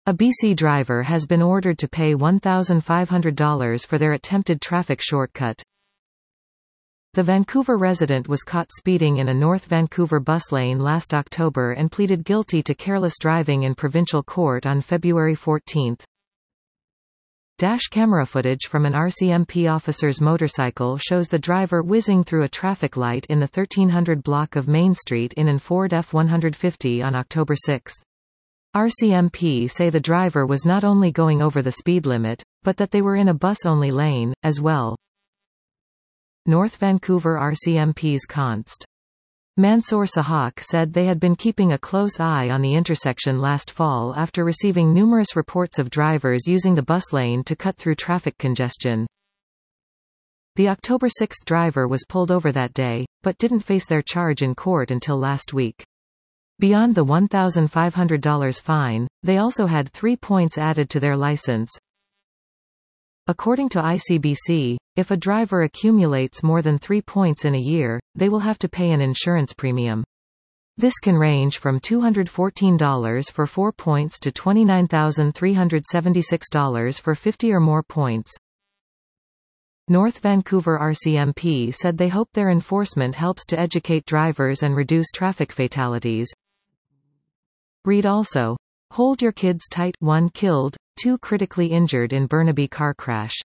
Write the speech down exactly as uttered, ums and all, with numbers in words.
A B C driver has been ordered to pay one thousand five hundred dollars for their attempted traffic shortcut. The Vancouver resident was caught speeding in a North Vancouver bus lane last October and pleaded guilty to careless driving in provincial court on February fourteenth. Dash camera footage from an R C M P officer's motorcycle shows the driver whizzing through a traffic light in the thirteen hundred block of Main Street in an Ford F one fifty on October sixth. R C M P say the driver was not only going over the speed limit, but that they were in a bus-only lane, as well. North Vancouver R C M P's Const. Mansoor Sahak said they had been keeping a close eye on the intersection last fall after receiving numerous reports of drivers using the bus lane to cut through traffic congestion. The October sixth driver was pulled over that day, but didn't face their charge in court until last week. Beyond the one thousand five hundred dollars fine, they also had three points added to their license. According to I C B C, if a driver accumulates more than three points in a year, they will have to pay an insurance premium. This can range from two hundred fourteen dollars for four points to twenty-nine thousand three hundred seventy-six dollars for fifty or more points. North Vancouver R C M P said they hope their enforcement helps to educate drivers and reduce traffic fatalities. Read also. Hold your kids tight. One killed, two critically injured in Burnaby car crash.